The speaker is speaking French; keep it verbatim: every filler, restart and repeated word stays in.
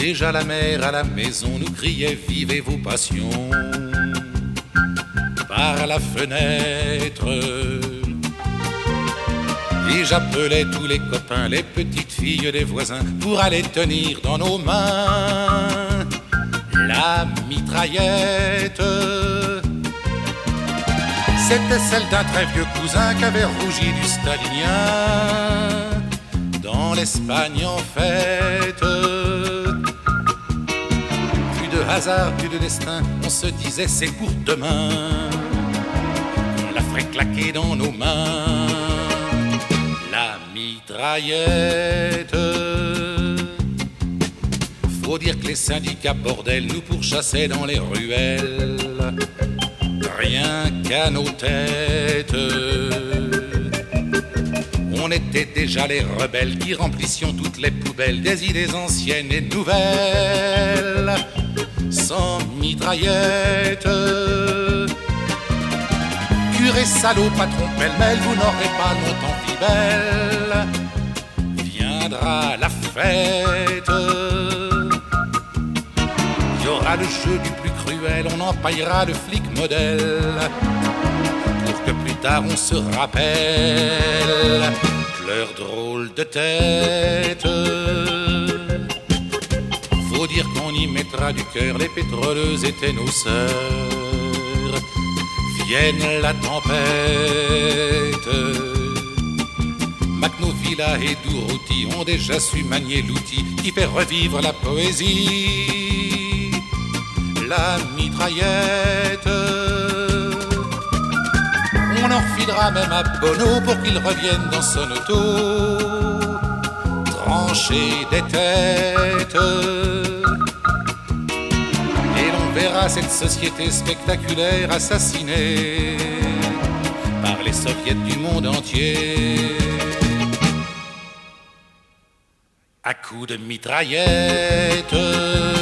Déjà la mère à la maison nous criait vivez vos passions. Par la fenêtre, et j'appelais tous les copains, les petites filles des voisins, pour aller tenir dans nos mains la mitraillette. C'était celle d'un très vieux cousin qui avait rougi du stalinien dans l'Espagne en fête. Plus de hasard, plus de destin, on se disait c'est pour demain. On la ferait claquer dans nos mains, la mitraillette. Faut dire que les syndicats bordel nous pourchassaient dans les ruelles, rien qu'à nos têtes. On était déjà les rebelles qui remplissions toutes les poubelles des idées anciennes et nouvelles. Sans mitraillette, curé salaud, patron pêle-mêle, vous n'aurez pas longtemps vie belle. Viendra la fête, il y aura le jeu du plus cruel, on empaillera le flic modèle pour que plus tard on se rappelle que leur drôle de tête. Faut dire qu'on y mettra du cœur, les pétroleuses étaient nos sœurs. Vienne la tempête, Macnovilla et Durruti ont déjà su manier l'outil qui fait revivre la poésie, la mitraillette. On en refilera même à Bono pour qu'il revienne dans son auto, trancher des têtes. Et l'on verra cette société spectaculaire assassinée par les soviets du monde entier à coups de mitraillette.